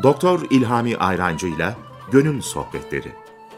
Doktor İlhami Ayrancı'yla Gönül Sohbetleri.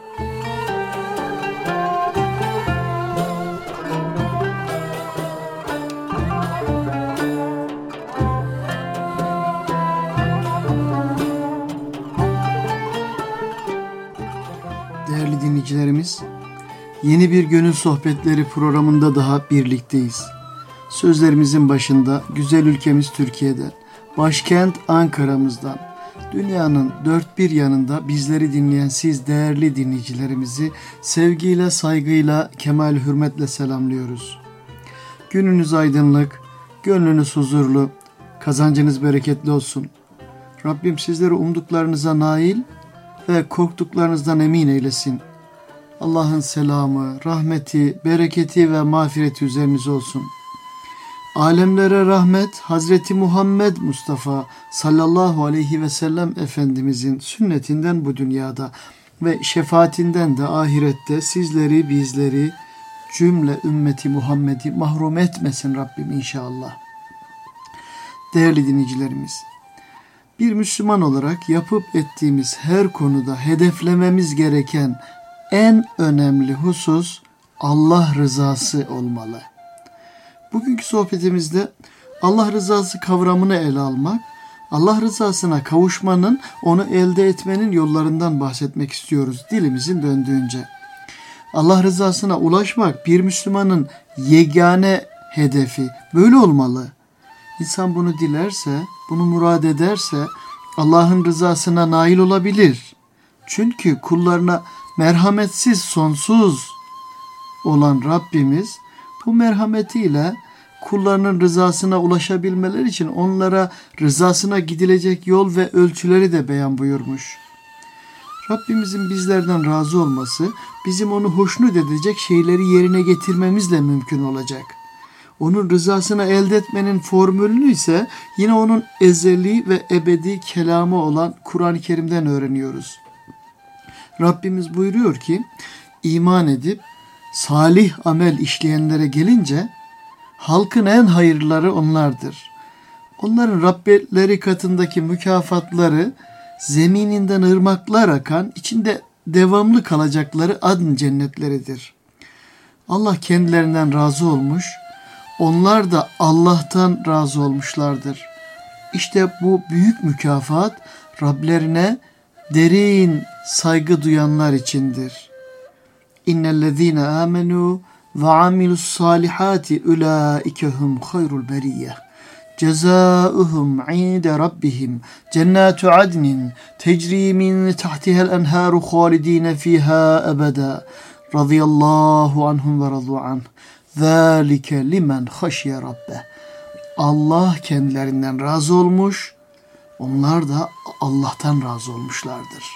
Değerli dinleyicilerimiz, yeni bir Gönül Sohbetleri programında daha birlikteyiz. Sözlerimizin başında güzel ülkemiz Türkiye'den, başkent Ankara'mızdan, dünyanın dört bir yanında bizleri dinleyen siz değerli dinleyicilerimizi sevgiyle, saygıyla, kemal hürmetle selamlıyoruz. Gününüz aydınlık, gönlünüz huzurlu, kazancınız bereketli olsun. Rabbim sizleri umduklarınıza nail ve korktuklarınızdan emin eylesin. Allah'ın selamı, rahmeti, bereketi ve mağfireti üzerinize olsun. Alemlere rahmet, Hazreti Muhammed Mustafa sallallahu aleyhi ve sellem Efendimizin sünnetinden bu dünyada ve şefaatinden de ahirette sizleri, bizleri, cümle ümmeti Muhammed'i mahrum etmesin Rabbim inşallah. Değerli dinleyicilerimiz, bir Müslüman olarak yapıp ettiğimiz her konuda hedeflememiz gereken en önemli husus Allah rızası olmalı. Bugünkü sohbetimizde Allah rızası kavramını ele almak, Allah rızasına kavuşmanın, onu elde etmenin yollarından bahsetmek istiyoruz dilimizin döndüğünce. Allah rızasına ulaşmak bir Müslümanın yegane hedefi, böyle olmalı. İnsan bunu dilerse, bunu murad ederse Allah'ın rızasına nail olabilir. Çünkü kullarına merhametsiz, sonsuz olan Rabbimiz bu merhametiyle kullarının rızasına ulaşabilmeleri için onlara rızasına gidilecek yol ve ölçüleri de beyan buyurmuş. Rabbimizin bizlerden razı olması, bizim onu hoşnut edecek şeyleri yerine getirmemizle mümkün olacak. Onun rızasını elde etmenin formülünü ise yine onun ezeli ve ebedi kelamı olan Kur'an-ı Kerim'den öğreniyoruz. Rabbimiz buyuruyor ki, iman edip salih amel işleyenlere gelince halkın en hayırlıları onlardır. Onların Rableri katındaki mükafatları zemininden ırmaklar akan, içinde devamlı kalacakları adn cennetleridir. Allah kendilerinden razı olmuş, onlar da Allah'tan razı olmuşlardır. İşte bu büyük mükafat Rablerine derin saygı duyanlar içindir. İnnellezîne âmenû ve amilussâlihâti ulâikehum hayrul beriyyeh. Cezâuhum inde rabbihim cennâtu adnin tecrî min tahtihel enhâru khâlidîne fîhâ ebedâ. Radıyallahu anhum ve radû anh. Zâlike limen haşye rabbe. Allah kendilerinden razı olmuş, onlar da Allah'tan razı olmuşlardır.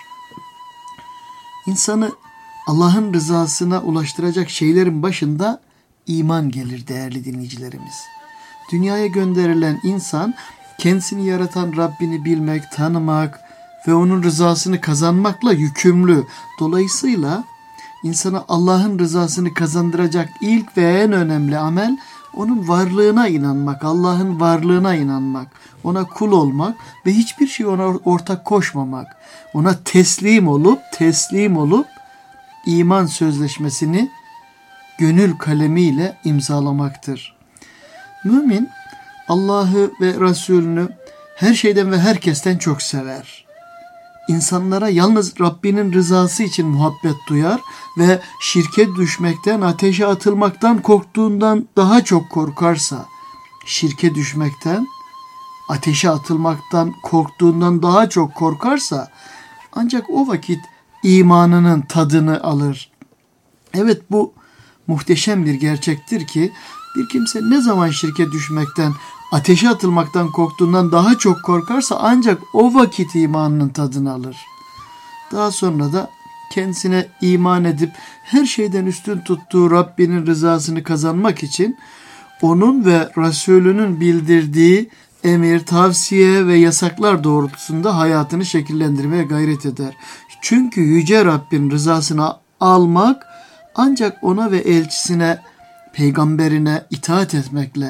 İnsanı Allah'ın rızasına ulaştıracak şeylerin başında iman gelir değerli dinleyicilerimiz. Dünyaya gönderilen insan kendisini yaratan Rabbini bilmek, tanımak ve onun rızasını kazanmakla yükümlü. Dolayısıyla insana Allah'ın rızasını kazandıracak ilk ve en önemli amel onun varlığına inanmak, Allah'ın varlığına inanmak, ona kul olmak ve hiçbir şey ona ortak koşmamak, ona teslim olup iman sözleşmesini gönül kalemiyle imzalamaktır. Mümin Allah'ı ve Resulünü her şeyden ve herkesten çok sever. İnsanlara yalnız Rabbinin rızası için muhabbet duyar ve şirke düşmekten, ateşe atılmaktan korktuğundan daha çok korkarsa, şirke düşmekten, ateşe atılmaktan korktuğundan daha çok korkarsa, ancak o vakit imanının tadını alır. Evet, bu muhteşem bir gerçektir ki bir kimse ne zaman şirke düşmekten, ateşe atılmaktan korktuğundan daha çok korkarsa ancak o vakit imanının tadını alır. Daha sonra da kendisine iman edip her şeyden üstün tuttuğu Rabbinin rızasını kazanmak için onun ve Resulünün bildirdiği emir, tavsiye ve yasaklar doğrultusunda hayatını şekillendirmeye gayret eder. Çünkü Yüce Rabbin rızasını almak ancak ona ve elçisine, peygamberine itaat etmekle,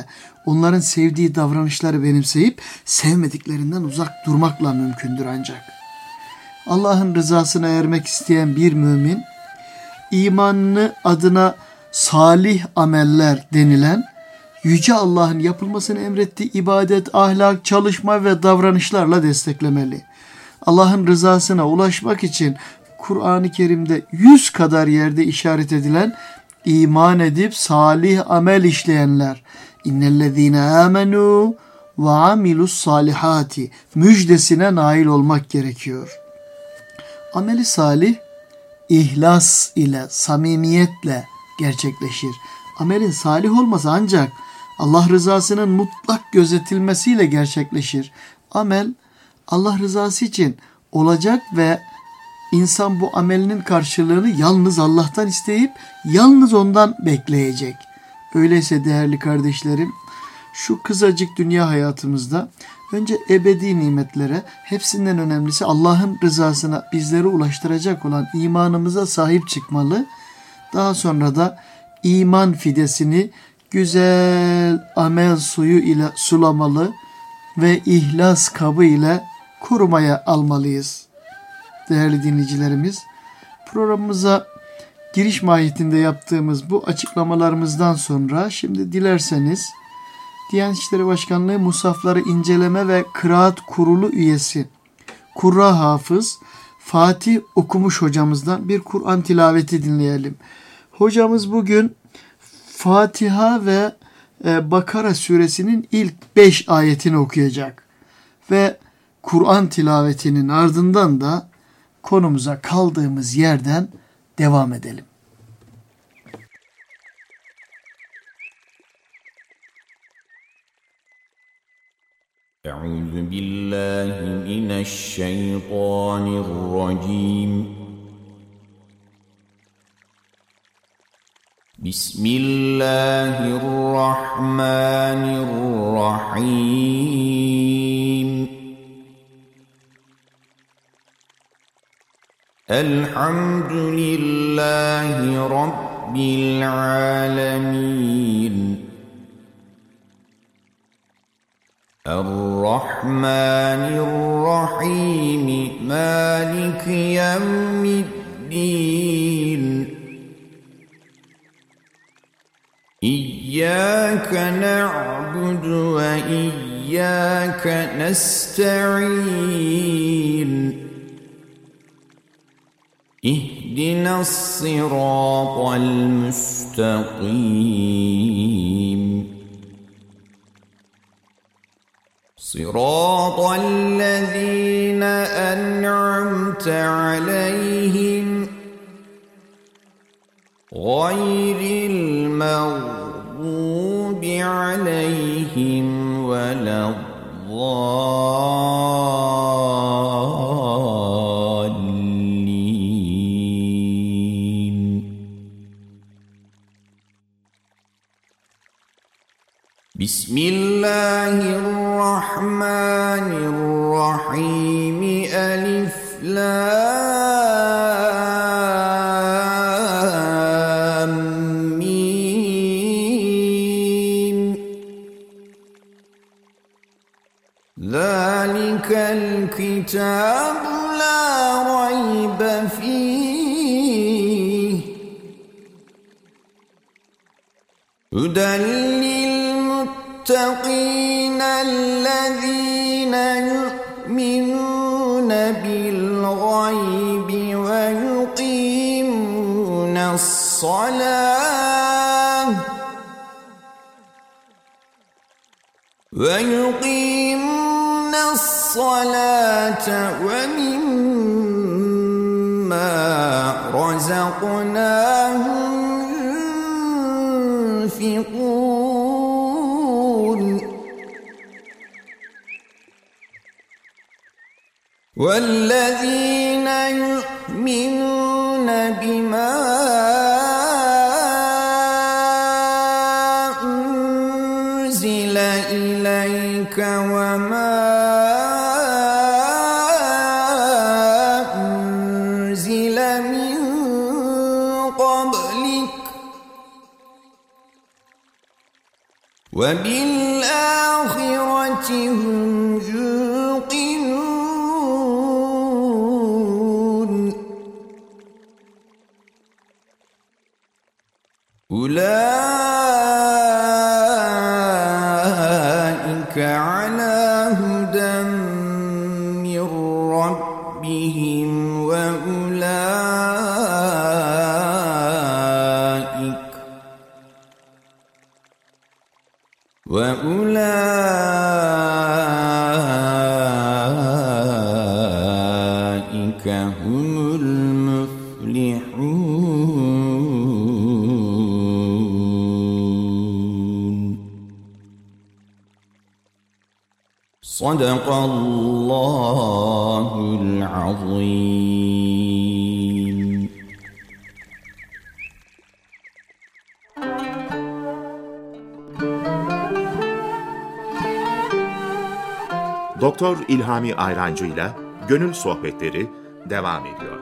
onların sevdiği davranışları benimseyip sevmediklerinden uzak durmakla mümkündür ancak. Allah'ın rızasına ermek isteyen bir mümin, imanını adına salih ameller denilen, Yüce Allah'ın yapılmasını emrettiği ibadet, ahlak, çalışma ve davranışlarla desteklemeli. Allah'ın rızasına ulaşmak için Kur'an-ı Kerim'de 100 kadar yerde işaret edilen iman edip salih amel işleyenler, İnnellezîne âmenû ve amilus salihati müjdesine nail olmak gerekiyor. Ameli salih, ihlas ile, samimiyetle gerçekleşir. Amelin salih olması ancak Allah rızasının mutlak gözetilmesiyle gerçekleşir. Amel Allah rızası için olacak ve insan bu amelinin karşılığını yalnız Allah'tan isteyip yalnız ondan bekleyecek. Öyleyse değerli kardeşlerim, şu kısacık dünya hayatımızda önce ebedi nimetlere, hepsinden önemlisi Allah'ın rızasına bizleri ulaştıracak olan imanımıza sahip çıkmalı. Daha sonra da iman fidesini güzel amel suyu ile sulamalı ve ihlas kabı ile korumaya almalıyız. Değerli dinleyicilerimiz, programımıza giriş mahiyetinde yaptığımız bu açıklamalarımızdan sonra şimdi dilerseniz Diyanet İşleri Başkanlığı Musafları İnceleme ve Kıraat Kurulu üyesi Kurra Hafız Fatih Okumuş hocamızdan bir Kur'an tilaveti dinleyelim. Hocamız bugün Fatiha ve Bakara suresinin ilk 5 ayetini okuyacak ve Kur'an tilavetinin ardından da konumuza kaldığımız yerden devam edelim. Euzu billahi mineşşeytanirracim. Bismillahirrahmanirrahim. Elhamdülillahi Rabbil alemin. Errahmanirrahim. Maliki yevmiddin. İyyâke na'budu ve iyyâke nesta'in. İhdinas sıratal müstakîm. Sıratallezîne en'amte aleyhim gayril mağdubi aleyhim veleddâllîn. Bismillahirrahmanirrahim. Elif lam mim. Zalikel kitabu la raybe fih. Huden للمتقين الذين يؤمنون بالغيب ويقيمون الصلاة ومما رزقناهم ينفقون. والذين يؤمنون بما أنزل إليك وما أنزل من قبلك وَبِالْآخِرَةِ هُمْ يُوقِنُونَ أُولَٰئِكَ عَلَىٰ هُدًى مِّن رَّبِّهِمْ وَأُولَٰئِكَ هُمُ الْمُفْلِحُونَ صدق الله العظيم. Doktor İlhami Ayrancı ile Gönül Sohbetleri devam ediyor.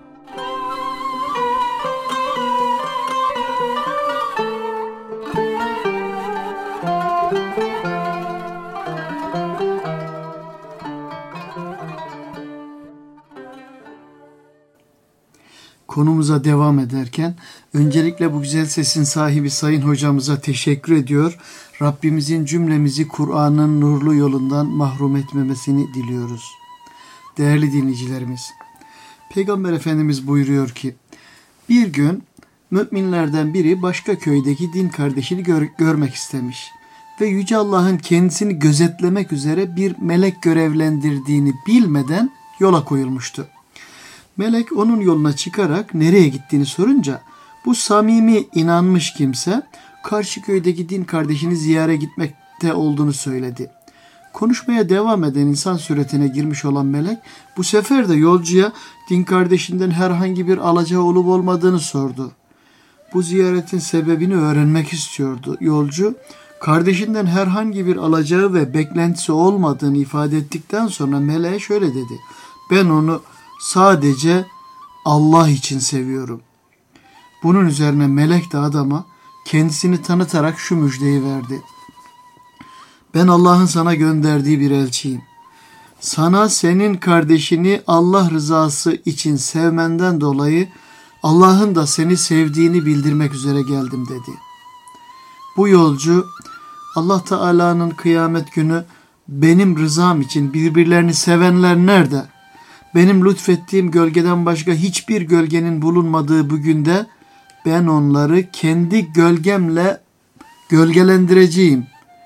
Konumuza devam ederken öncelikle bu güzel sesin sahibi Sayın Hocamıza teşekkür ediyor. Rabbimizin cümlemizi Kur'an'ın nurlu yolundan mahrum etmemesini diliyoruz. Değerli dinleyicilerimiz, Peygamber Efendimiz buyuruyor ki, bir gün müminlerden biri başka köydeki din kardeşini görmek istemiş ve Yüce Allah'ın kendisini gözetlemek üzere bir melek görevlendirdiğini bilmeden yola koyulmuştu. Melek onun yoluna çıkarak nereye gittiğini sorunca bu samimi inanmış kimse karşı köydeki din kardeşini ziyare gitmekte olduğunu söyledi. Konuşmaya devam eden insan suretine girmiş olan melek bu sefer de yolcuya din kardeşinden herhangi bir alacağı olup olmadığını sordu. Bu ziyaretin sebebini öğrenmek istiyordu. Yolcu kardeşinden herhangi bir alacağı ve beklentisi olmadığını ifade ettikten sonra meleğe şöyle dedi: ben onu sadece Allah için seviyorum. Bunun üzerine melek de adama kendisini tanıtarak şu müjdeyi verdi: ben Allah'ın sana gönderdiği bir elçiyim. Sana senin kardeşini Allah rızası için sevmenden dolayı Allah'ın da seni sevdiğini bildirmek üzere geldim dedi. Bu yolcu Allah Teala'nın kıyamet günü benim rızam için birbirlerini sevenler nerede? Benim lütfettiğim gölgeden başka hiçbir gölgenin bulunmadığı bu günde ben onları kendi gölgemle gölgelendireceğim.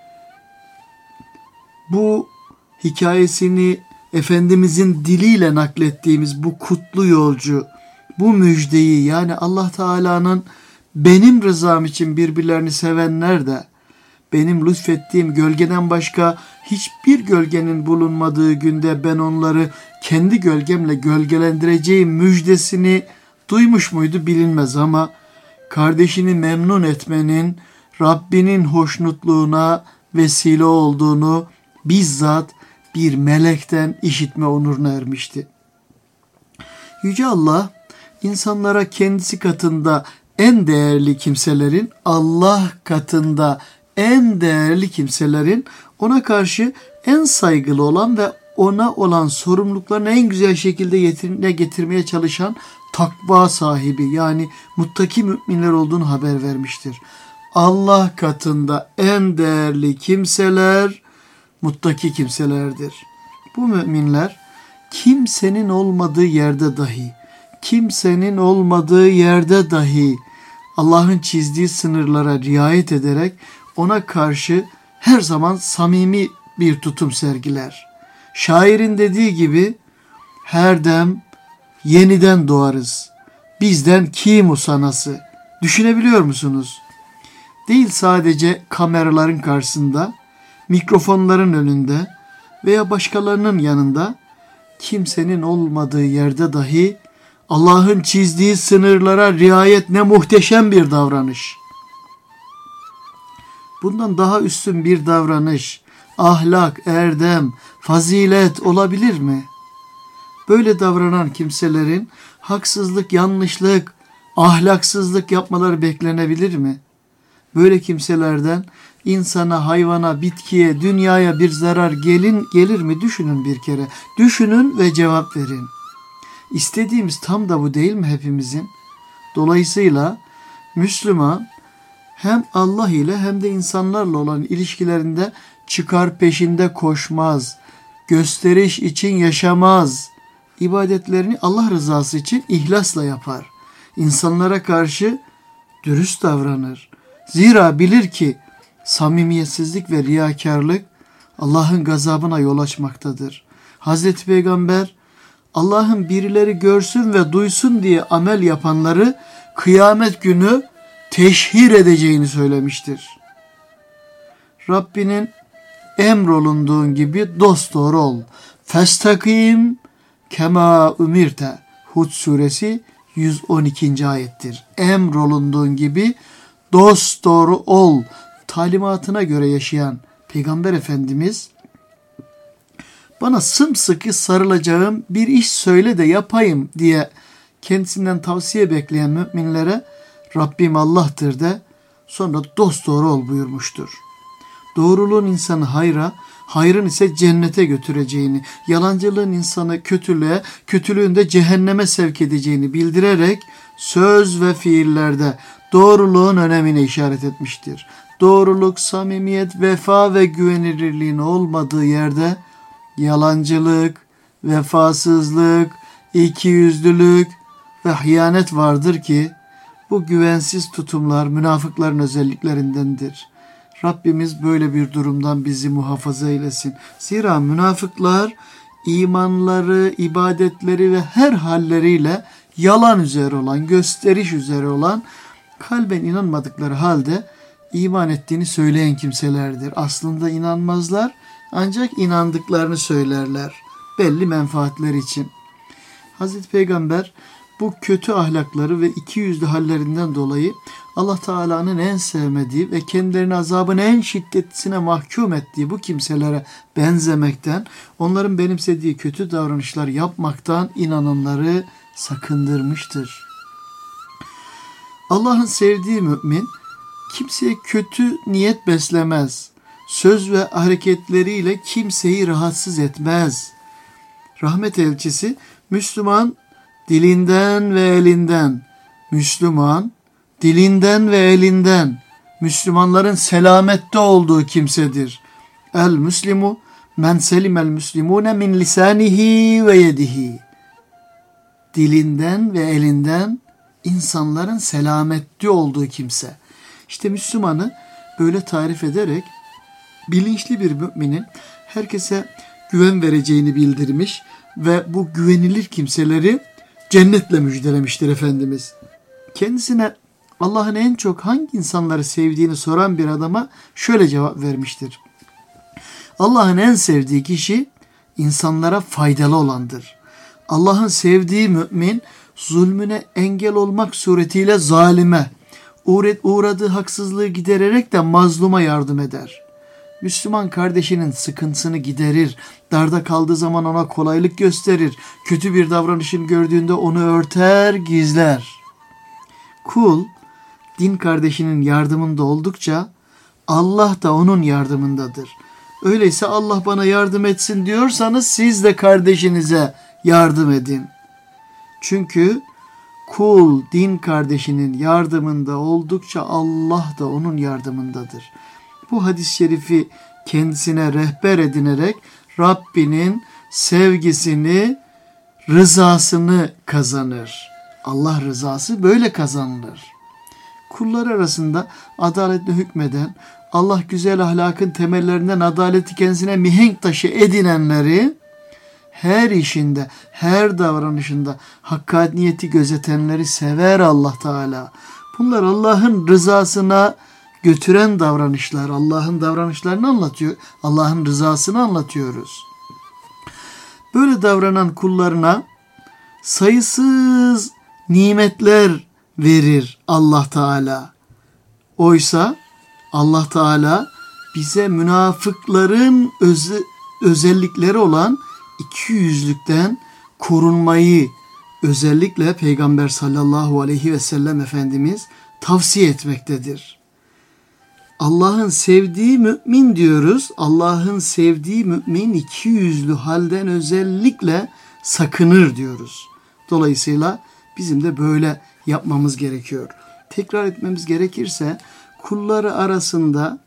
Bu hikayesini Efendimizin diliyle naklettiğimiz bu kutlu yolcu, bu müjdeyi, yani Allah Teala'nın benim rızam için birbirlerini sevenler de benim lütfettiğim gölgeden başka hiçbir gölgenin bulunmadığı günde ben onları kendi gölgemle gölgelendireceğim müjdesini duymuş muydu bilinmez ama kardeşini memnun etmenin Rabbinin hoşnutluğuna vesile olduğunu bizzat bir melekten işitme onuruna ermişti. Yüce Allah insanlara kendisi katında en değerli kimselerin, Allah katında en değerli kimselerin ona karşı en saygılı olan ve ona olan sorumluluklarını en güzel şekilde yerine getirmeye çalışan takva sahibi, yani muttaki müminler olduğunu haber vermiştir. Allah katında en değerli kimseler muttaki kimselerdir. Bu müminler kimsenin olmadığı yerde dahi Allah'ın çizdiği sınırlara riayet ederek ona karşı her zaman samimi bir tutum sergiler. Şairin dediği gibi her dem yeniden doğarız. Bizden kim usanası? Düşünebiliyor musunuz? Değil sadece kameraların karşısında, mikrofonların önünde veya başkalarının yanında, kimsenin olmadığı yerde dahi Allah'ın çizdiği sınırlara riayet ne muhteşem bir davranış. Bundan daha üstün bir davranış, ahlak, erdem, fazilet olabilir mi? Böyle davranan kimselerin haksızlık, yanlışlık, ahlaksızlık yapmaları beklenebilir mi? Böyle kimselerden insana, hayvana, bitkiye, dünyaya bir zarar gelir mi? Düşünün bir kere. Düşünün ve cevap verin. İstediğimiz tam da bu değil mi hepimizin? Dolayısıyla Müslüman hem Allah ile hem de insanlarla olan ilişkilerinde çıkar peşinde koşmaz, gösteriş için yaşamaz, ibadetlerini Allah rızası için ihlasla yapar. İnsanlara karşı dürüst davranır. Zira bilir ki samimiyetsizlik ve riyakarlık Allah'ın gazabına yol açmaktadır. Hazreti Peygamber Allah'ın birileri görsün ve duysun diye amel yapanları kıyamet günü teşhir edeceğini söylemiştir. Rabbinin emrolunduğun gibi dosdoğru ol. Festakim kema umirte. Hud suresi 112. ayettir. Emrolunduğun gibi dosdoğru ol. Talimatına göre yaşayan Peygamber Efendimiz, bana sımsıkı sarılacağım bir iş söyle de yapayım diye kendisinden tavsiye bekleyen müminlere Rabbim Allah'tır de sonra dosdoğru ol buyurmuştur. Doğruluğun insanı hayra, hayrın ise cennete götüreceğini, yalancılığın insanı kötülüğe, kötülüğün de cehenneme sevk edeceğini bildirerek söz ve fiillerde doğruluğun önemine işaret etmiştir. Doğruluk, samimiyet, vefa ve güvenilirliğin olmadığı yerde yalancılık, vefasızlık, ikiyüzlülük ve hıyanet vardır ki bu güvensiz tutumlar münafıkların özelliklerindendir. Rabbimiz böyle bir durumdan bizi muhafaza eylesin. Zira münafıklar imanları, ibadetleri ve her halleriyle yalan üzere olan, gösteriş üzere olan, kalben inanmadıkları halde iman ettiğini söyleyen kimselerdir. Aslında inanmazlar, ancak inandıklarını söylerler belli menfaatler için. Hazreti Peygamber bu kötü ahlakları ve ikiyüzlü hallerinden dolayı Allah Teala'nın en sevmediği ve kendilerini azabın en şiddetlisine mahkum ettiği bu kimselere benzemekten, onların benimsediği kötü davranışlar yapmaktan inananları sakındırmıştır. Allah'ın sevdiği mümin kimseye kötü niyet beslemez. Söz ve hareketleriyle kimseyi rahatsız etmez. Rahmet elçisi Müslüman dilinden ve elinden, Müslüman dilinden ve elinden Müslümanların selamette olduğu kimsedir. El Müslimu men selimel müslimune min lisanihi ve yedihi. Dilinden ve elinden insanların selamette olduğu kimse. İşte Müslümanı böyle tarif ederek bilinçli bir müminin herkese güven vereceğini bildirmiş ve bu güvenilir kimseleri cennetle müjdelemiştir Efendimiz. Kendisine Allah'ın en çok hangi insanları sevdiğini soran bir adama şöyle cevap vermiştir. Allah'ın en sevdiği kişi insanlara faydalı olandır. Allah'ın sevdiği mümin zulmüne engel olmak suretiyle zalime, uğradığı haksızlığı gidererek de mazluma yardım eder. Müslüman kardeşinin sıkıntısını giderir, darda kaldığı zaman ona kolaylık gösterir, kötü bir davranışını gördüğünde onu örter, gizler. Kul, din kardeşinin yardımında oldukça Allah da onun yardımındadır. Öyleyse Allah bana yardım etsin diyorsanız siz de kardeşinize yardım edin. Çünkü kul din kardeşinin yardımında oldukça Allah da onun yardımındadır. Bu hadis-i şerifi kendisine rehber edinerek Rabbinin sevgisini, rızasını kazanır. Allah rızası böyle kazanılır. Kullar arasında adaletle hükmeden, Allah güzel ahlakın temellerinden adaleti kendisine mihenk taşı edinenleri, her işinde, her davranışında hakkaniyeti gözetenleri sever Allah Teala. Bunlar Allah'ın rızasına götüren davranışlar, Allah'ın davranışlarını anlatıyor, Allah'ın rızasını anlatıyoruz. Böyle davranan kullarına sayısız nimetler verir Allah Teala. Oysa Allah Teala bize münafıkların özellikleri olan ikiyüzlükten korunmayı özellikle Peygamber sallallahu aleyhi ve sellem Efendimiz tavsiye etmektedir. Allah'ın sevdiği mümin diyoruz. Allah'ın sevdiği mümin iki yüzlü halden özellikle sakınır diyoruz. Dolayısıyla bizim de böyle yapmamız gerekiyor. Tekrar etmemiz gerekirse kulları arasında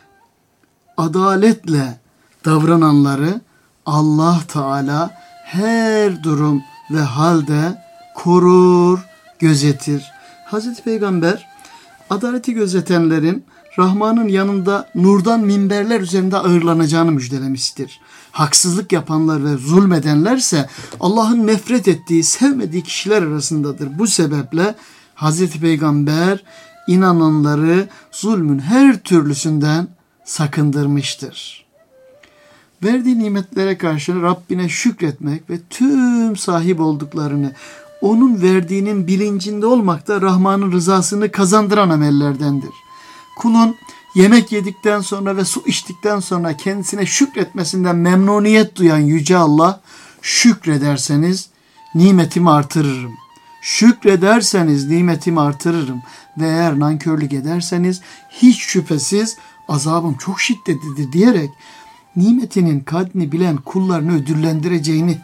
adaletle davrananları Allah Teala her durum ve halde korur, gözetir. Hazreti Peygamber adaleti gözetenlerin Rahman'ın yanında nurdan minberler üzerinde ağırlanacağını müjdelemiştir. Haksızlık yapanlar ve zulmedenlerse Allah'ın nefret ettiği, sevmediği kişiler arasındadır. Bu sebeple Hazreti Peygamber inananları zulmün her türlüsünden sakındırmıştır. Verdiği nimetlere karşı Rabbine şükretmek ve tüm sahip olduklarını onun verdiğinin bilincinde olmak da Rahman'ın rızasını kazandıran amellerdendir. Kulun yemek yedikten sonra ve su içtikten sonra kendisine şükretmesinden memnuniyet duyan Yüce Allah, şükrederseniz nimetimi artırırım. Şükrederseniz nimetimi artırırım ve eğer nankörlük ederseniz hiç şüphesiz azabım çok şiddetlidir diyerek nimetinin kadrini bilen kullarını ödüllendireceğini,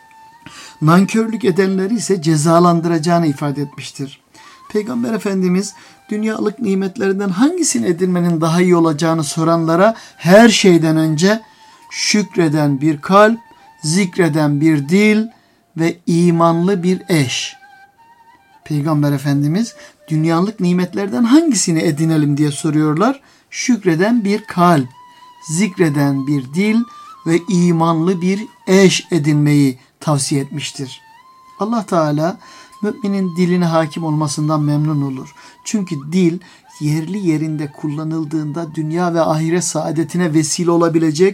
nankörlük edenleri ise cezalandıracağını ifade etmiştir. Peygamber Efendimiz dünyalık nimetlerinden hangisini edinmenin daha iyi olacağını soranlara her şeyden önce şükreden bir kalp, zikreden bir dil ve imanlı bir eş. Peygamber Efendimiz dünyalık nimetlerden hangisini edinelim diye soruyorlar. Şükreden bir kalp, zikreden bir dil ve imanlı bir eş edinmeyi tavsiye etmiştir. Allah Teala müminin diline hakim olmasından memnun olur. Çünkü dil yerli yerinde kullanıldığında dünya ve ahiret saadetine vesile olabilecek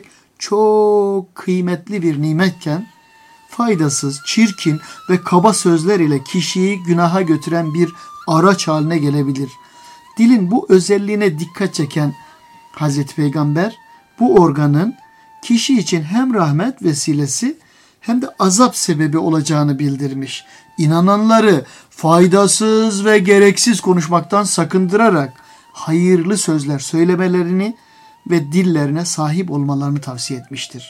çok kıymetli bir nimetken faydasız, çirkin ve kaba sözler ile kişiyi günaha götüren bir araç haline gelebilir. Dilin bu özelliğine dikkat çeken Hazreti Peygamber bu organın kişi için hem rahmet vesilesi hem de azap sebebi olacağını bildirmiş. İnananları faydasız ve gereksiz konuşmaktan sakındırarak hayırlı sözler söylemelerini ve dillerine sahip olmalarını tavsiye etmiştir.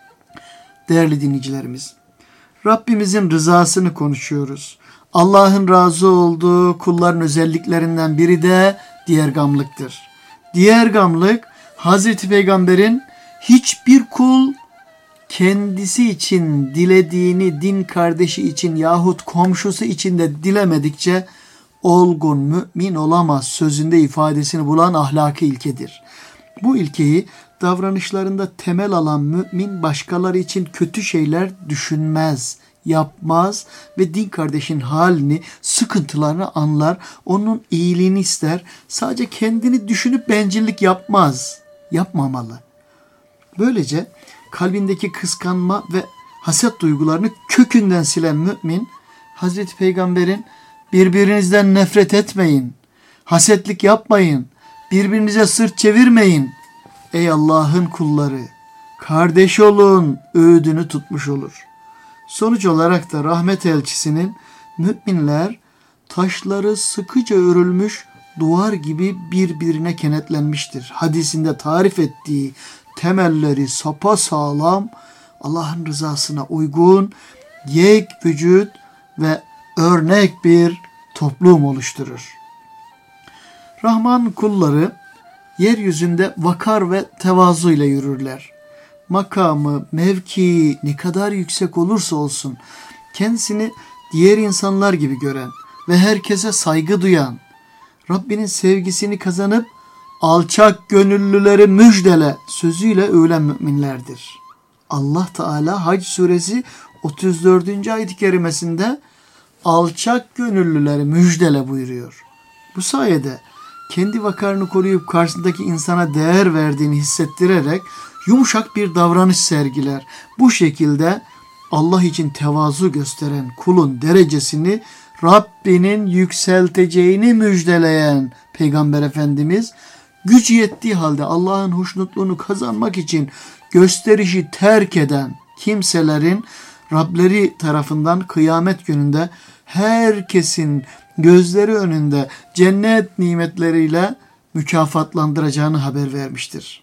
Değerli dinleyicilerimiz, Rabbimizin rızasını konuşuyoruz. Allah'ın razı olduğu kulların özelliklerinden biri de diyergamlıktır. Diyergamlık, Hazreti Peygamber'in hiçbir kul kendisi için dilediğini din kardeşi için yahut komşusu için de dilemedikçe olgun mümin olamaz sözünde ifadesini bulan ahlaki ilkedir. Bu ilkeyi davranışlarında temel alan mümin başkaları için kötü şeyler düşünmez, yapmaz ve din kardeşin halini, sıkıntılarını anlar, onun iyiliğini ister. Sadece kendini düşünüp bencillik yapmaz, yapmamalı. Böylece kalbindeki kıskanma ve haset duygularını kökünden silen mümin, Hazreti Peygamber'in birbirinizden nefret etmeyin, hasetlik yapmayın, birbirinize sırt çevirmeyin, ey Allah'ın kulları, kardeş olun öğüdünü tutmuş olur. Sonuç olarak da rahmet elçisinin müminler taşları sıkıca örülmüş duvar gibi birbirine kenetlenmiştir hadisinde tarif ettiği temelleri sapasağlam, Allah'ın rızasına uygun, yek vücut ve örnek bir toplum oluşturur. Rahman kulları yeryüzünde vakar ve tevazu ile yürürler. Makamı, mevkii ne kadar yüksek olursa olsun kendisini diğer insanlar gibi gören ve herkese saygı duyan, Rabbinin sevgisini kazanıp alçak gönüllüleri müjdele sözüyle övülen müminlerdir. Allah Teala Hac suresi 34. ayet-i kerimesinde alçak gönüllüleri müjdele buyuruyor. Bu sayede kendi vakarını koruyup karşısındaki insana değer verdiğini hissettirerek yumuşak bir davranış sergiler. Bu şekilde Allah için tevazu gösteren kulun derecesini Rabbinin yükselteceğini müjdeleyen Peygamber Efendimiz, gücü yettiği halde Allah'ın hoşnutluğunu kazanmak için gösterişi terk eden kimselerin Rableri tarafından kıyamet gününde herkesin gözleri önünde cennet nimetleriyle mükafatlandıracağını haber vermiştir.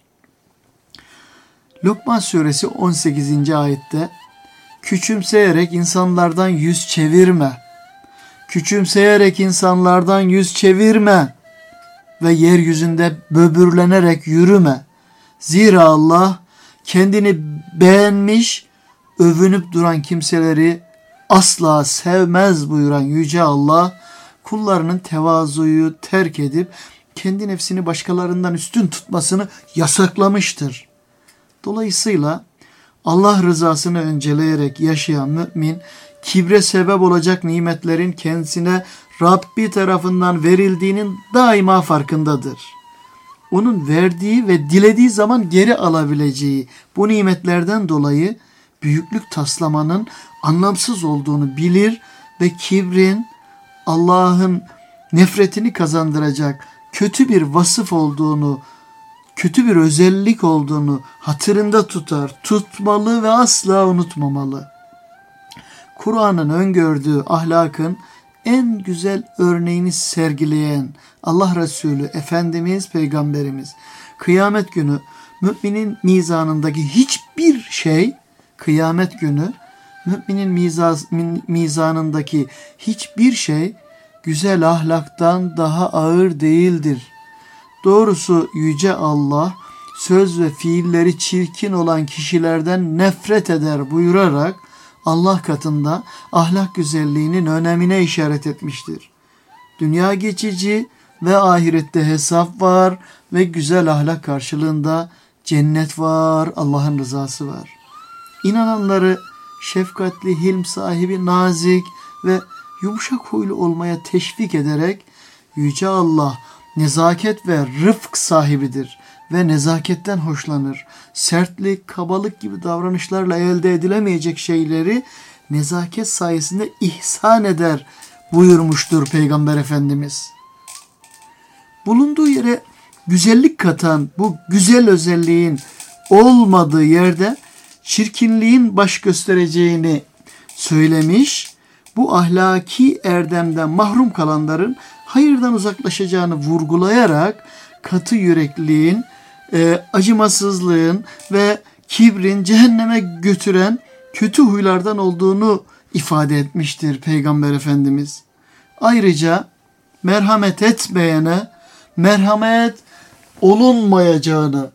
Lokman suresi 18. ayette küçümseyerek insanlardan yüz çevirme. Küçümseyerek insanlardan yüz çevirme ve yeryüzünde böbürlenerek yürüme. Zira Allah kendini beğenmiş, övünüp duran kimseleri asla sevmez buyuran Yüce Allah, kullarının tevazuyu terk edip kendi nefsini başkalarından üstün tutmasını yasaklamıştır. Dolayısıyla Allah rızasını önceleyerek yaşayan mümin, kibre sebep olacak nimetlerin kendisine Rabbi tarafından verildiğinin daima farkındadır. Onun verdiği ve dilediği zaman geri alabileceği bu nimetlerden dolayı büyüklük taslamanın anlamsız olduğunu bilir ve kibrin Allah'ın nefretini kazandıracak kötü bir vasıf olduğunu, kötü bir özellik olduğunu hatırında tutar, tutmalı ve asla unutmamalı. Kur'an'ın öngördüğü ahlakın en güzel örneğini sergileyen Allah Resulü Efendimiz Peygamberimiz, kıyamet günü müminin mizanındaki hiçbir şey, kıyamet günü müminin mizanındaki hiçbir şey güzel ahlaktan daha ağır değildir. Doğrusu Yüce Allah söz ve fiilleri çirkin olan kişilerden nefret eder buyurarak Allah katında ahlak güzelliğinin önemine işaret etmiştir. Dünya geçici ve ahirette hesap var ve güzel ahlak karşılığında cennet var, Allah'ın rızası var. İnananları şefkatli, hilm sahibi, nazik ve yumuşak huylu olmaya teşvik ederek Yüce Allah nezaket ve rıfk sahibidir ve nezaketten hoşlanır. Sertlik, kabalık gibi davranışlarla elde edilemeyecek şeyleri nezaket sayesinde ihsan eder buyurmuştur Peygamber Efendimiz. Bulunduğu yere güzellik katan bu güzel özelliğin olmadığı yerde çirkinliğin baş göstereceğini söylemiş, bu ahlaki erdemden mahrum kalanların hayırdan uzaklaşacağını vurgulayarak katı yürekliliğin, acımasızlığın ve kibrin cehenneme götüren kötü huylardan olduğunu ifade etmiştir Peygamber Efendimiz. Ayrıca merhamet etmeyene merhamet olunmayacağını,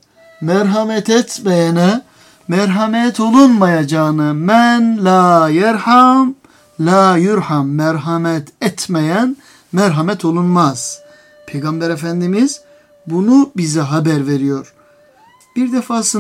men la yerham la yurham, merhamet etmeyen merhamet olunmaz. Peygamber Efendimiz bunu bize haber veriyor. Bir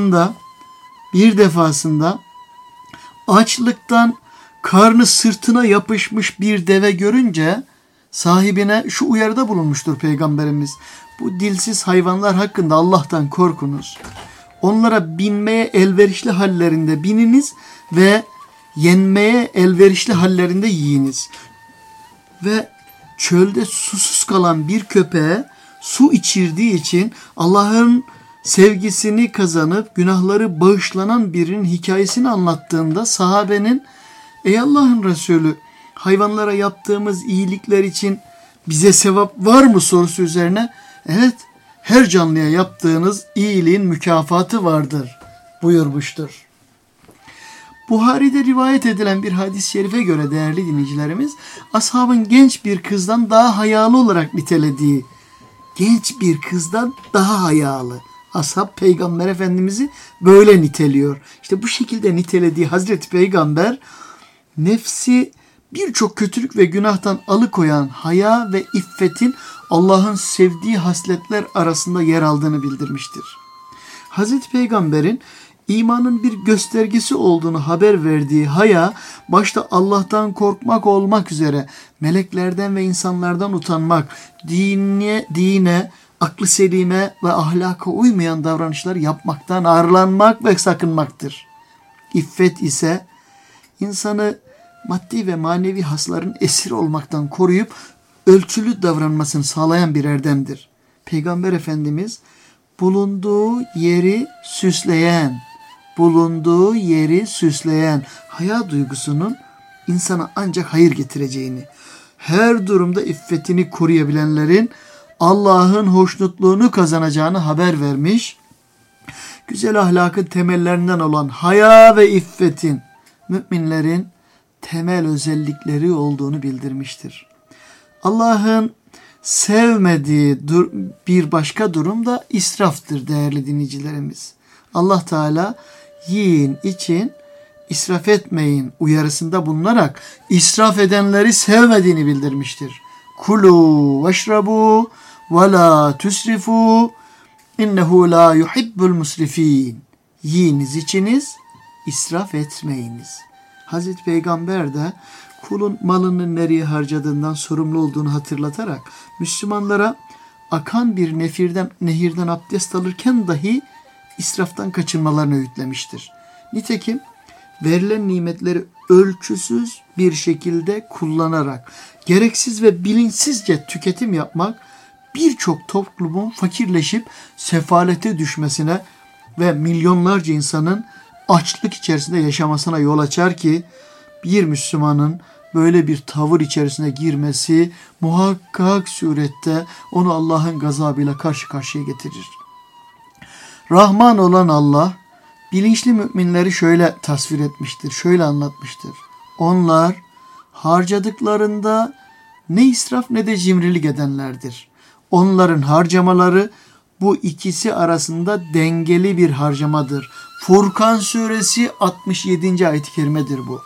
defasında açlıktan karnı sırtına yapışmış bir deve görünce sahibine şu uyarıda bulunmuştur Peygamberimiz. Bu dilsiz hayvanlar hakkında Allah'tan korkunuz. Onlara binmeye elverişli hallerinde bininiz ve yenmeye elverişli hallerinde yiyiniz. Ve çölde susuz kalan bir köpeğe su içirdiği için Allah'ın sevgisini kazanıp günahları bağışlanan birinin hikayesini anlattığında sahabenin "Ey Allah'ın Resulü, hayvanlara yaptığımız iyilikler için bize sevap var mı?" sorusu üzerine "Evet, her canlıya yaptığınız iyiliğin mükafatı vardır" buyurmuştur. Buhari'de rivayet edilen bir hadis-i şerife göre değerli dinleyicilerimiz, ashabın genç bir kızdan daha hayalı olarak nitelediği, genç bir kızdan daha hayalı, ashab Peygamber Efendimiz'i böyle niteliyor. İşte bu şekilde nitelediği Hazreti Peygamber, nefsi birçok kötülük ve günahtan alıkoyan haya ve iffetin Allah'ın sevdiği hasletler arasında yer aldığını bildirmiştir. Hazreti Peygamber'in imanın bir göstergesi olduğunu haber verdiği haya, başta Allah'tan korkmak olmak üzere meleklerden ve insanlardan utanmak, dine, aklı selime ve ahlaka uymayan davranışlar yapmaktan arlanmak ve sakınmaktır. İffet ise insanı maddi ve manevi hasların esir olmaktan koruyup ölçülü davranmasını sağlayan bir erdemdir. Peygamber Efendimiz bulunduğu yeri süsleyen haya duygusunun insana ancak hayır getireceğini, her durumda iffetini koruyabilenlerin Allah'ın hoşnutluğunu kazanacağını haber vermiş. Güzel ahlakın temellerinden olan haya ve iffetin müminlerin temel özellikleri olduğunu bildirmiştir. Allah'ın sevmediği bir başka durum da israftır değerli dinleyicilerimiz. Allah Teala yiyin, için, israf etmeyin uyarısında bulunarak israf edenleri sevmediğini bildirmiştir. Kulu veşrabu ve la tusrifu innehu la yuhibbul musrifin. Yiyiniz, içiniz, israf etmeyiniz. Hazreti Peygamber de kulun malını nereye harcadığından sorumlu olduğunu hatırlatarak Müslümanlara akan bir nehirden abdest alırken dahi israftan kaçınmalarını öğütlemiştir. Nitekim verilen nimetleri ölçüsüz bir şekilde kullanarak gereksiz ve bilinçsizce tüketim yapmak birçok toplumun fakirleşip sefalete düşmesine ve milyonlarca insanın açlık içerisinde yaşamasına yol açar ki bir Müslümanın böyle bir tavır içerisine girmesi muhakkak surette onu Allah'ın gazabıyla karşı karşıya getirir. Rahman olan Allah bilinçli müminleri şöyle tasvir etmiştir, şöyle anlatmıştır. Onlar harcadıklarında ne israf ne de cimrilik edenlerdir. Onların harcamaları bu ikisi arasında dengeli bir harcamadır. Furkan suresi 67. ayet-i kerimedir bu.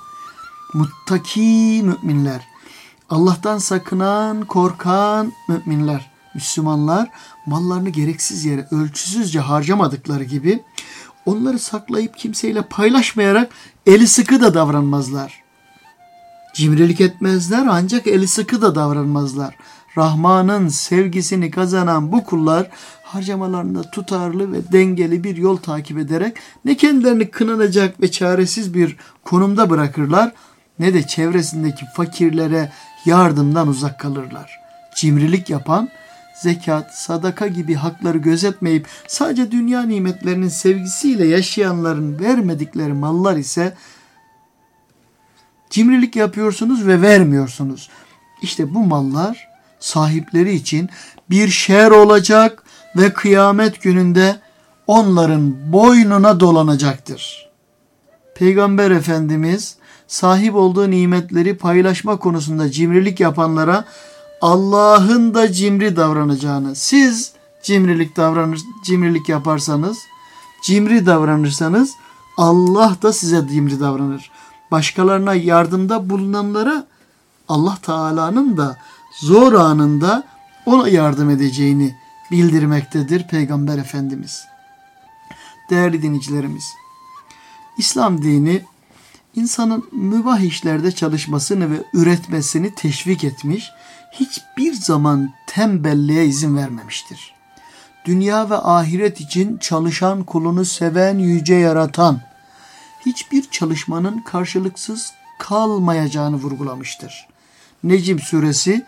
Muttaki müminler, Allah'tan sakınan, korkan müminler, Müslümanlar mallarını gereksiz yere ölçüsüzce harcamadıkları gibi onları saklayıp kimseyle paylaşmayarak eli sıkı da davranmazlar. Cimrilik etmezler ancak eli sıkı da davranmazlar. Rahman'ın sevgisini kazanan bu kullar harcamalarında tutarlı ve dengeli bir yol takip ederek ne kendilerini kınanacak ve çaresiz bir konumda bırakırlar ne de çevresindeki fakirlere yardımdan uzak kalırlar. Cimrilik yapan, zekat, sadaka gibi hakları gözetmeyip sadece dünya nimetlerinin sevgisiyle yaşayanların vermedikleri mallar ise cimrilik yapıyorsunuz ve vermiyorsunuz. İşte bu mallar sahipleri için bir şer olacak ve kıyamet gününde onların boynuna dolanacaktır. Peygamber Efendimiz sahip olduğu nimetleri paylaşma konusunda cimrilik yapanlara Allah'ın da cimri davranacağını, siz cimrilik yaparsanız, cimri davranırsanız Allah da size cimri davranır. Başkalarına yardımda bulunanlara Allah Teala'nın da zor anında ona yardım edeceğini bildirmektedir Peygamber Efendimiz. Değerli dinleyicilerimiz, İslam dini insanın mübah işlerde çalışmasını ve üretmesini teşvik etmiş, hiçbir zaman tembelliğe izin vermemiştir. Dünya ve ahiret için çalışan, kulunu seven, yüce yaratan, hiçbir çalışmanın karşılıksız kalmayacağını vurgulamıştır. Necm suresi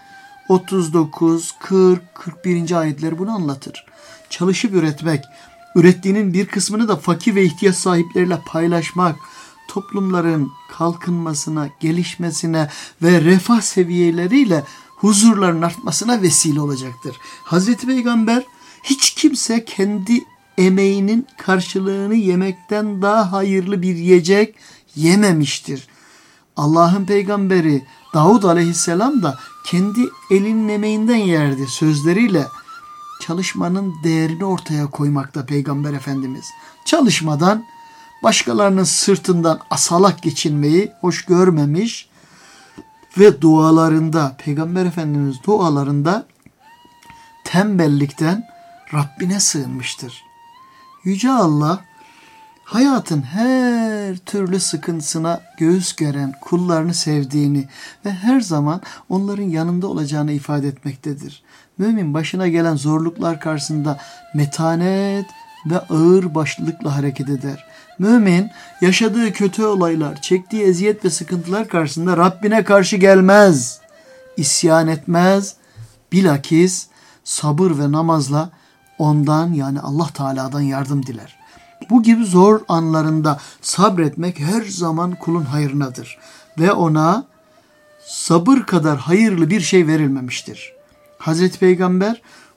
39, 40, 41. ayetler bunu anlatır. Çalışıp üretmek, ürettiğinin bir kısmını da fakir ve ihtiyaç sahipleriyle paylaşmak, toplumların kalkınmasına, gelişmesine ve refah seviyeleriyle huzurların artmasına vesile olacaktır. Hazreti Peygamber hiç kimse kendi emeğinin karşılığını yemekten daha hayırlı bir yiyecek yememiştir. Allah'ın peygamberi Davud aleyhisselam da kendi elinin emeğinden yerdi sözleriyle çalışmanın değerini ortaya koymakta Peygamber Efendimiz. Çalışmadan başkalarının sırtından asalak geçinmeyi hoş görmemiş ve dualarında, Peygamber Efendimiz dualarında tembellikten Rabbine sığınmıştır. Yüce Allah hayatın her türlü sıkıntısına göğüs geren kullarını sevdiğini ve her zaman onların yanında olacağını ifade etmektedir. Mümin başına gelen zorluklar karşısında metanet ve ağır başlılıkla hareket eder. Mümin yaşadığı kötü olaylar, çektiği eziyet ve sıkıntılar karşısında Rabbine karşı gelmez, isyan etmez, bilakis sabır ve namazla ondan yani Allah Teala'dan yardım diler. Bu gibi zor anlarında sabretmek her zaman kulun hayrınadır ve ona sabır kadar hayırlı bir şey verilmemiştir. Hazreti Peygamber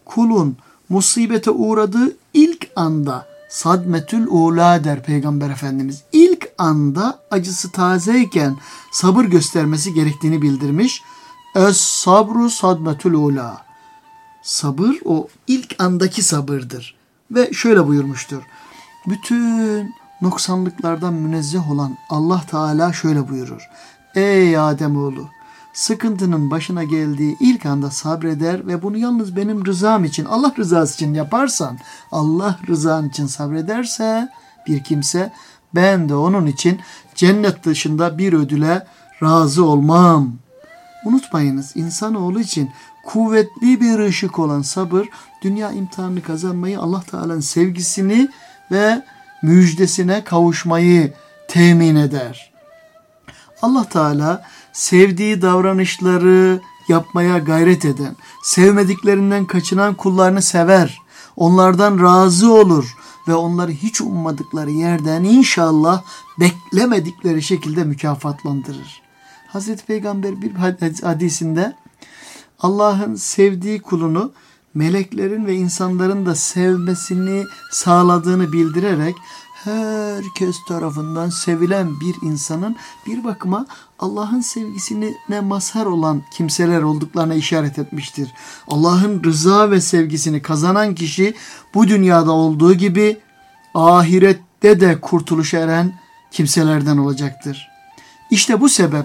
kulun musibete uğradığı ilk anda sadmetül ula der Peygamber Efendimiz. İlk anda acısı tazeyken sabır göstermesi gerektiğini bildirmiş. Es-sabru sadmetül ula. Sabır o ilk andaki sabırdır. Ve şöyle buyurmuştur. Bütün noksanlıklardan münezzeh olan Allah Teala şöyle buyurur. Ey Ademoğlu, sıkıntının başına geldiği ilk anda sabreder ve bunu yalnız benim rızam için, Allah rızası için yaparsan, Allah rızan için sabrederse bir kimse, ben de onun için cennet dışında bir ödüle razı olmam. Unutmayınız, insanoğlu için kuvvetli bir ışık olan sabır, dünya imtihanını kazanmayı, Allah Teala'nın sevgisini ve müjdesine kavuşmayı temin eder. Allah Teala sevdiği davranışları yapmaya gayret eden, sevmediklerinden kaçınan kullarını sever, onlardan razı olur ve onları hiç ummadıkları yerden inşallah beklemedikleri şekilde mükafatlandırır. Hazreti Peygamber bir hadisinde Allah'ın sevdiği kulunu meleklerin ve insanların da sevmesini sağladığını bildirerek herkes tarafından sevilen bir insanın bir bakıma Allah'ın sevgisine mazhar olan kimseler olduklarına işaret etmiştir. Allah'ın rıza ve sevgisini kazanan kişi bu dünyada olduğu gibi ahirette de kurtuluşa eren kimselerden olacaktır. İşte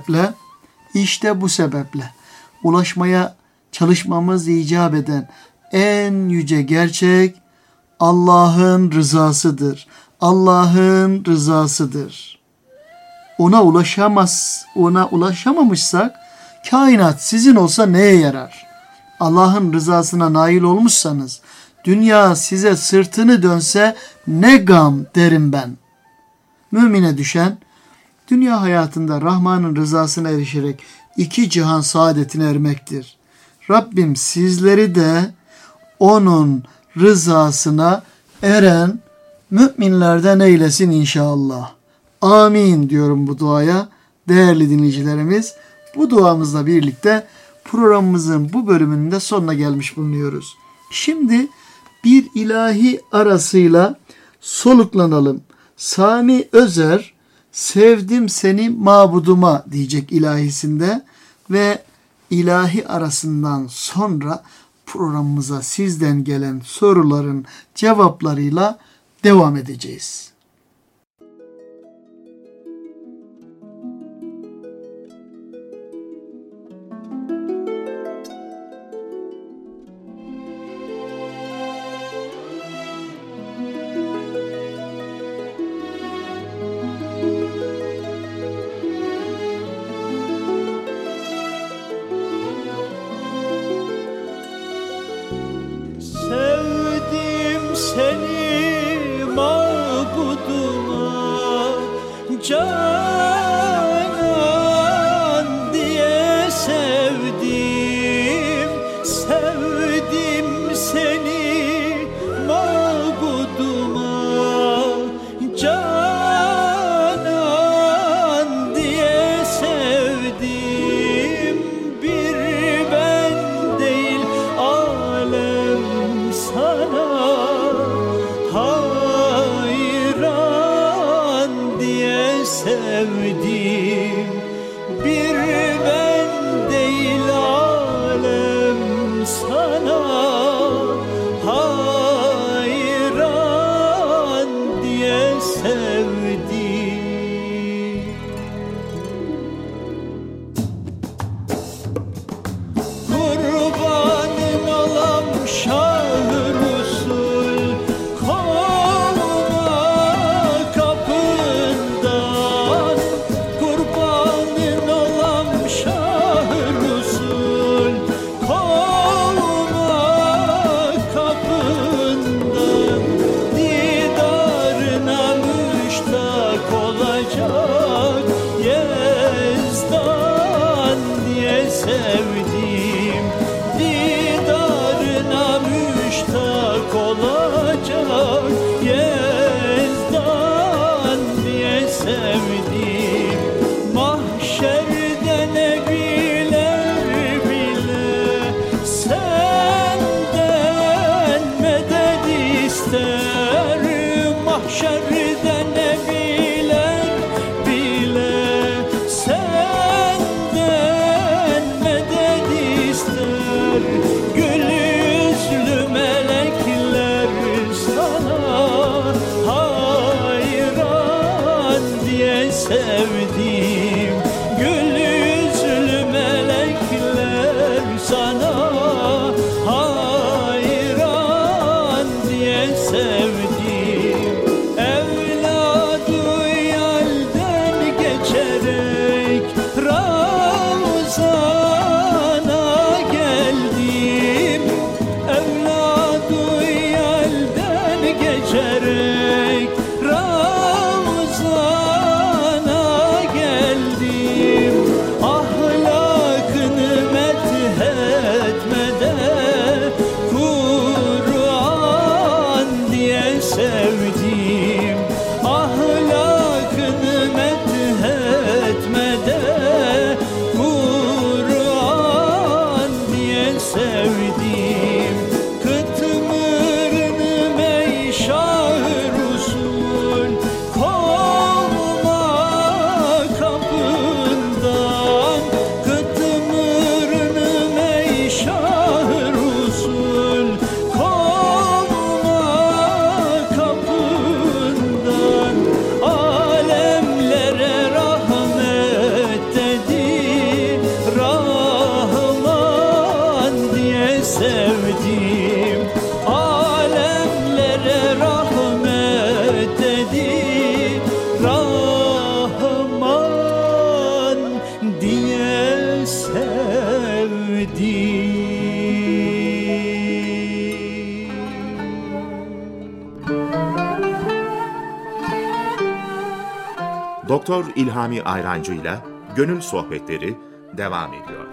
bu sebeple ulaşmaya çalışmamız icap eden en yüce gerçek Allah'ın rızasıdır. Allah'ın rızasıdır. Ona ulaşamamışsak kainat sizin olsa neye yarar? Allah'ın rızasına nail olmuşsanız dünya size sırtını dönse ne gam derim ben. Mümine düşen dünya hayatında Rahman'ın rızasına erişerek iki cihan saadetine ermektir. Rabbim sizleri de onun rızasına eren müminlerden eylesin inşallah. Amin diyorum bu duaya. Değerli dinleyicilerimiz, bu duamızla birlikte programımızın bu bölümünün de sonuna gelmiş bulunuyoruz. Şimdi bir ilahi arasıyla soluklanalım. Sami Özer, sevdim seni mabuduma diyecek ilahisinde ve ilahi arasından sonra programımıza sizden gelen soruların cevaplarıyla devam edeceğiz. Sevdim seni mabuduma, canan diye sevdim. Sevdim seni mabuduma, canan diye sevdim. Bir ben değil alem sana hayran diye sevdim. sevdim. Evladı yelden geçerek Ravzana geldim. Evladı yelden geçerek Ravzana geldim. Ahlakını methetmede Kur'an diye sevdim. Ahlakını methetmede Kur'an diye sevdim. Kıtmırını meyşahır usul kovma kapından. Kıtmırını meyşahır usul kovma kapından. Alemlere rahmet dedi Rahman diye sevdim. Alemlere rahmet dedi Rahman diye sevdim. Doktor İlhami Ayrancı ile Gönül Sohbetleri devam ediyor.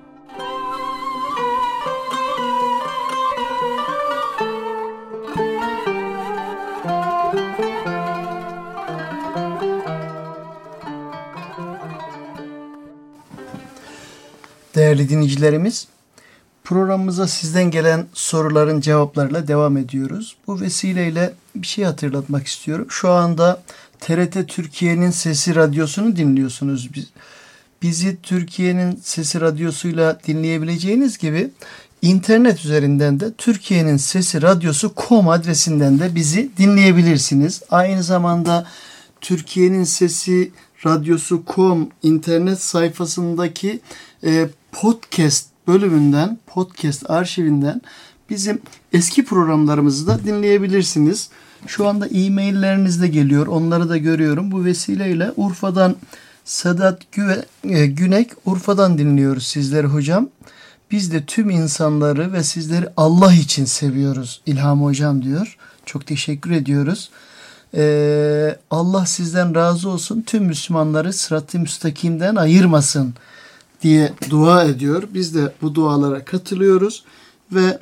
Değerli dinleyicilerimiz, programımıza sizden gelen soruların cevaplarıyla devam ediyoruz. Bu vesileyle bir şey hatırlatmak istiyorum. Şu anda TRT Türkiye'nin Sesi Radyosu'nu dinliyorsunuz. Bizi Türkiye'nin Sesi Radyosu'yla dinleyebileceğiniz gibi internet üzerinden de Türkiye'nin Sesi Radyosu.com adresinden de bizi dinleyebilirsiniz. Aynı zamanda Türkiye'nin Sesi Radyosu.com internet sayfasındaki podcast bölümünden, podcast arşivinden bizim eski programlarımızı da dinleyebilirsiniz. Şu anda e-mailleriniz de geliyor. Onları da görüyorum. Bu vesileyle Urfa'dan Sedat Günek, Urfa'dan dinliyoruz sizleri hocam. Biz de tüm insanları ve sizleri Allah için seviyoruz İlham hocam diyor. Çok teşekkür ediyoruz. Allah sizden razı olsun. Tüm Müslümanları sırat-ı müstakimden ayırmasın diye dua ediyor. Biz de bu dualara katılıyoruz ve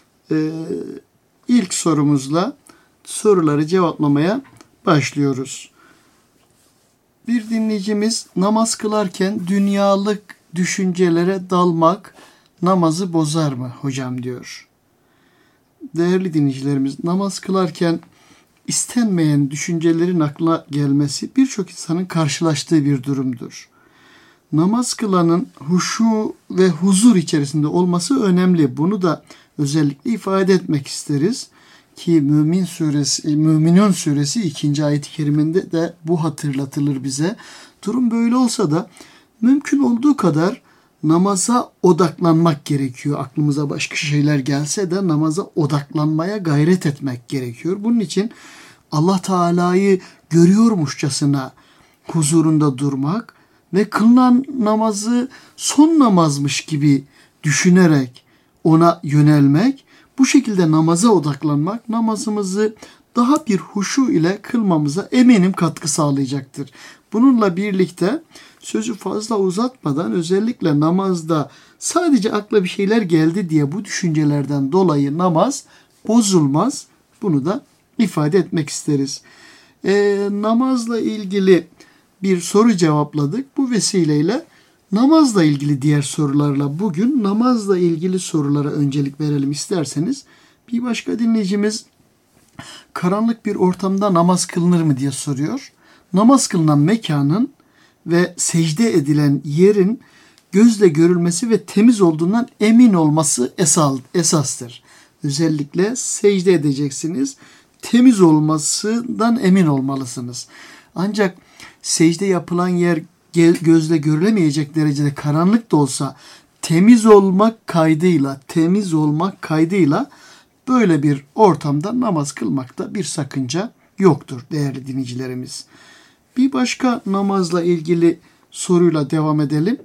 ilk sorumuzla soruları cevaplamaya başlıyoruz. Bir dinleyicimiz, namaz kılarken dünyalık düşüncelere dalmak namazı bozar mı hocam diyor. Değerli dinleyicilerimiz, namaz kılarken istenmeyen düşüncelerin aklına gelmesi birçok insanın karşılaştığı bir durumdur. Namaz kılanın huşu ve huzur içerisinde olması önemli. Bunu da özellikle ifade etmek isteriz. Ki Müminun suresi 2. ayet-i keriminde de bu hatırlatılır bize. Durum böyle olsa da mümkün olduğu kadar namaza odaklanmak gerekiyor. Aklımıza başka şeyler gelse de namaza odaklanmaya gayret etmek gerekiyor. Bunun için Allah Teala'yı görüyormuşçasına huzurunda durmak ve kılınan namazı son namazmış gibi düşünerek ona yönelmek, bu şekilde namaza odaklanmak namazımızı daha bir huşu ile kılmamıza eminim katkı sağlayacaktır. Bununla birlikte sözü fazla uzatmadan özellikle namazda sadece akla bir şeyler geldi diye bu düşüncelerden dolayı namaz bozulmaz. Bunu da ifade etmek isteriz. Namazla ilgili bir soru cevapladık. Bu vesileyle namazla ilgili diğer sorularla bugün namazla ilgili sorulara öncelik verelim isterseniz. Bir başka dinleyicimiz karanlık bir ortamda namaz kılınır mı diye soruyor. Namaz kılınan mekanın ve secde edilen yerin gözle görülmesi ve temiz olduğundan emin olması esastır. Özellikle secde edeceksiniz. Temiz olmasından emin olmalısınız. Ancak secde yapılan yer gözle görülemeyecek derecede karanlık da olsa temiz olmak kaydıyla Böyle bir ortamda namaz kılmakta bir sakınca yoktur değerli dinleyicilerimiz. Bir başka namazla ilgili soruyla devam edelim.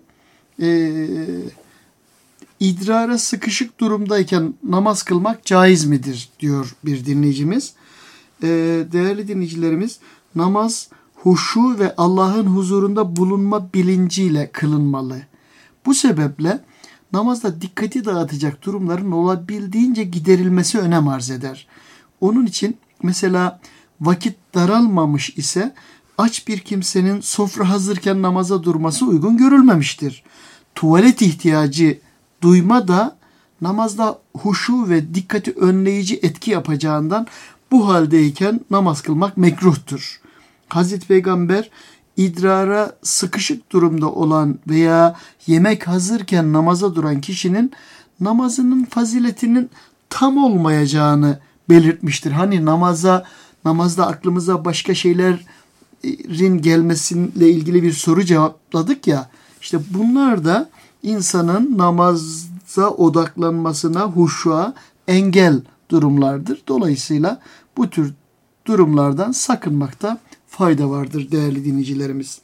İdrara sıkışık durumdayken namaz kılmak caiz midir diyor bir dinleyicimiz. Değerli dinleyicilerimiz, namaz huşu ve Allah'ın huzurunda bulunma bilinciyle kılınmalı. Bu sebeple namazda dikkati dağıtacak durumların olabildiğince giderilmesi önem arz eder. Onun için mesela vakit daralmamış ise aç bir kimsenin sofra hazırken namaza durması uygun görülmemiştir. Tuvalet ihtiyacı duyma da namazda huşu ve dikkati önleyici etki yapacağından bu haldeyken namaz kılmak mekruhtur. Hazreti Peygamber idrara sıkışık durumda olan veya yemek hazırken namaza duran kişinin namazının faziletinin tam olmayacağını belirtmiştir. Hani namazda aklımıza başka şeylerin gelmesiyle ilgili bir soru cevapladık ya. İşte bunlar da insanın namaza odaklanmasına, huşuğa engel durumlardır. Dolayısıyla bu tür durumlardan sakınmakta fayda vardır değerli dinleyicilerimiz.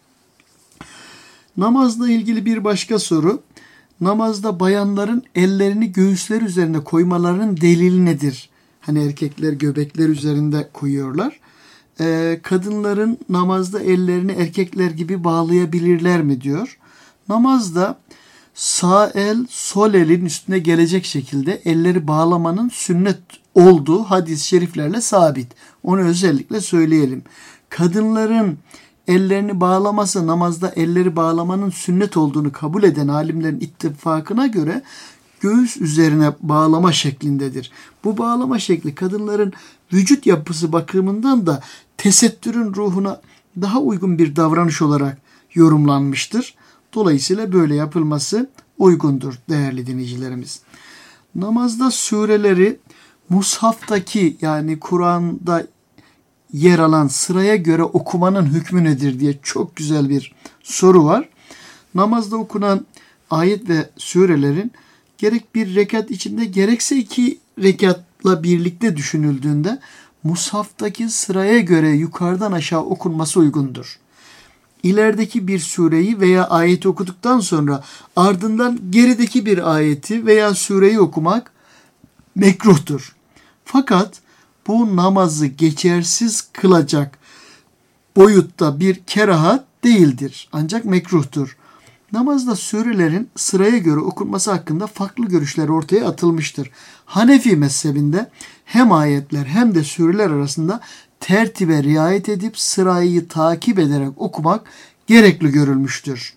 Namazla ilgili bir başka soru. Namazda bayanların ellerini göğüsler üzerine koymalarının delili nedir? Hani erkekler göbekler üzerinde koyuyorlar. Kadınların namazda ellerini erkekler gibi bağlayabilirler mi diyor. Namazda sağ el sol elin üstüne gelecek şekilde elleri bağlamanın sünnet olduğu hadis-i şeriflerle sabit. Onu özellikle söyleyelim. Kadınların ellerini bağlaması namazda elleri bağlamanın sünnet olduğunu kabul eden alimlerin ittifakına göre göğüs üzerine bağlama şeklindedir. Bu bağlama şekli kadınların vücut yapısı bakımından da tesettürün ruhuna daha uygun bir davranış olarak yorumlanmıştır. Dolayısıyla böyle yapılması uygundur değerli dinleyicilerimiz. Namazda sureleri mushaftaki yani Kur'an'da yer alan sıraya göre okumanın hükmü nedir diye çok güzel bir soru var. Namazda okunan ayet ve surelerin gerek bir rekat içinde gerekse 2 rekatla birlikte düşünüldüğünde mushaftaki sıraya göre yukarıdan aşağı okunması uygundur. İlerideki bir sureyi veya ayeti okuduktan sonra ardından gerideki bir ayeti veya sureyi okumak mekruhtur. Fakat bu namazı geçersiz kılacak boyutta bir kerahat değildir. Ancak mekruhtur. Namazda surelerin sıraya göre okunması hakkında farklı görüşler ortaya atılmıştır. Hanefi mezhebinde hem ayetler hem de sureler arasında tertibe riayet edip sırayı takip ederek okumak gerekli görülmüştür.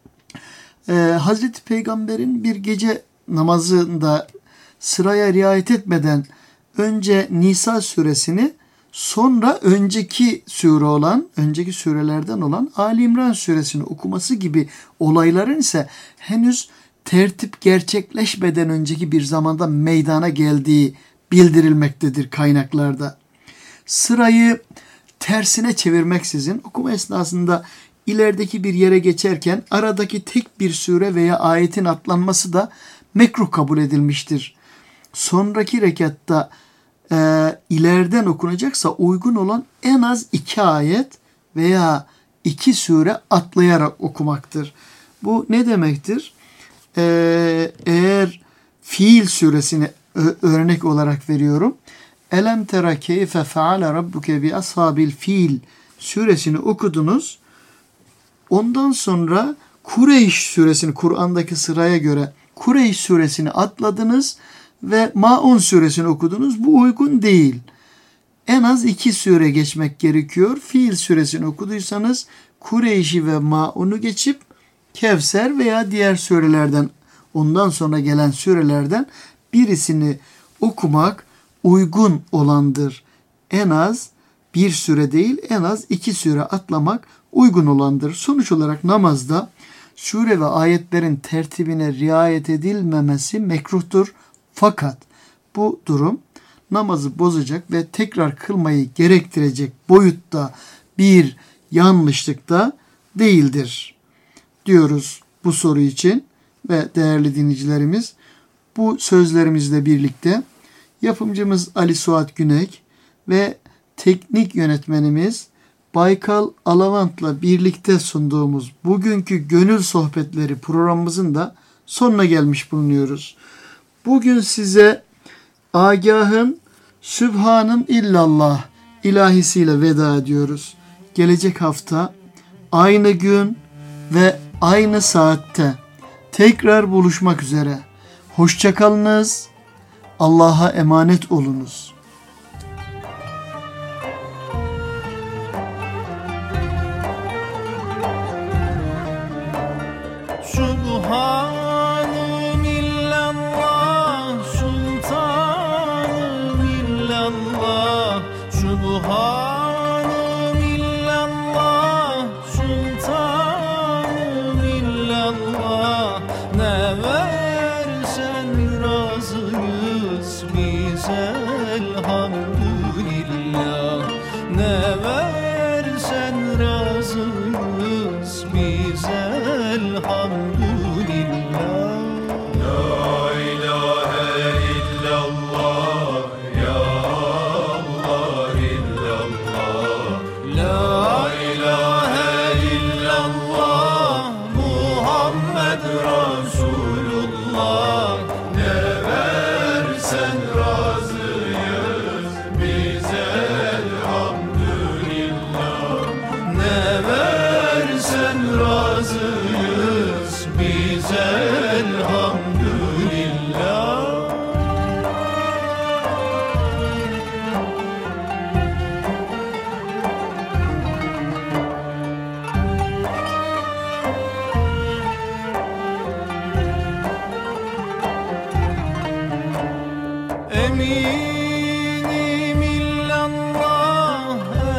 Hazreti Peygamber'in bir gece namazında sıraya riayet etmeden önce Nisa suresini sonra önceki surelerden olan Ali İmran suresini okuması gibi olayların ise henüz tertip gerçekleşmeden önceki bir zamanda meydana geldiği bildirilmektedir kaynaklarda. Sırayı tersine çevirmeksizin okuma esnasında ilerideki bir yere geçerken aradaki tek bir sure veya ayetin atlanması da mekruh kabul edilmiştir. Sonraki rekatta ileriden okunacaksa uygun olan en az 2 ayet veya 2 sure atlayarak okumaktır. Bu ne demektir? Eğer Fiil suresini örnek olarak veriyorum. Elem tera keyfe feale rabbuke bi ashabil fil suresini okudunuz. Ondan sonra Kureyş suresini Kur'an'daki sıraya göre Kureyş suresini atladınız ve Maun suresini okudunuz. Bu uygun değil. En az 2 sure geçmek gerekiyor. Fiil suresini okuduysanız Kureyş'i ve Maun'u geçip Kevser veya diğer surelerden ondan sonra gelen surelerden birisini okumak uygun olandır. En az 1 sure değil en az 2 sure atlamak uygun olandır. Sonuç olarak namazda sure ve ayetlerin tertibine riayet edilmemesi mekruhtur. Fakat bu durum namazı bozacak ve tekrar kılmayı gerektirecek boyutta bir yanlışlık da değildir diyoruz bu soru için ve değerli dinleyicilerimiz bu sözlerimizle birlikte Yapımcımız Ali Suat Günek ve teknik yönetmenimiz Baykal Alavant'la birlikte sunduğumuz bugünkü Gönül Sohbetleri programımızın da sonuna gelmiş bulunuyoruz. Bugün size Agah'ın Sübhanım illallah ilahisiyle veda ediyoruz. Gelecek hafta aynı gün ve aynı saatte tekrar buluşmak üzere. Hoşça kalınız. Allah'a emanet olunuz. Subhanım illallah, sultanım illallah. Subhanım illallah, sultanım illallah. Ne versen razıyız biz elhamdülillah. Ne versen razıyız biz elhamdülillah. Eminim illallah,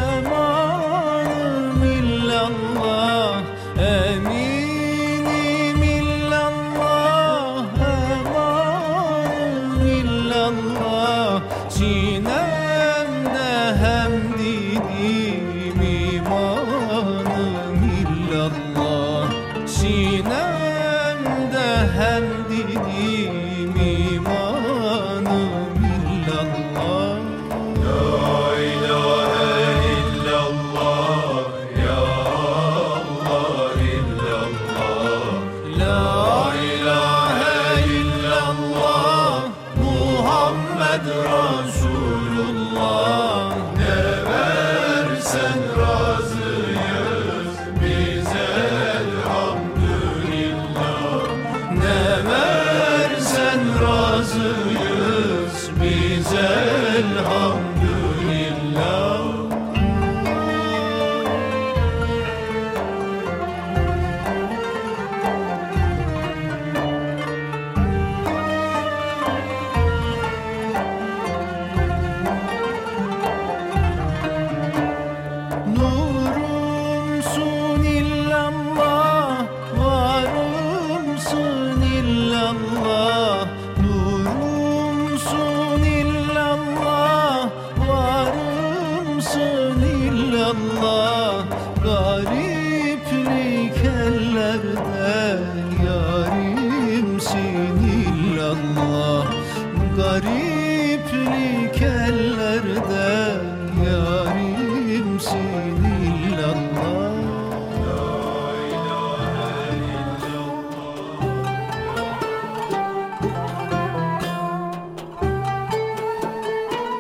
emanım illallah. Eminim illallah, emanım illallah. Sinemde hem dinim imanım illallah. Sinemde hem dinim imanım. Resulullah, ne versen razıyız biz elhamdülillah. Ne versen razıyız biz elhamdülillah. Nurumsun illallah, varımsın illallah. Nurumsun illallah, varımsın illallah. Gariplik ellerde yarimsin illallah. Gariplik ellerde yarimsin illallah.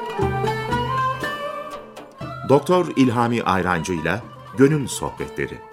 Doktor İlhami Ayrancı'yla Gönül Sohbetleri.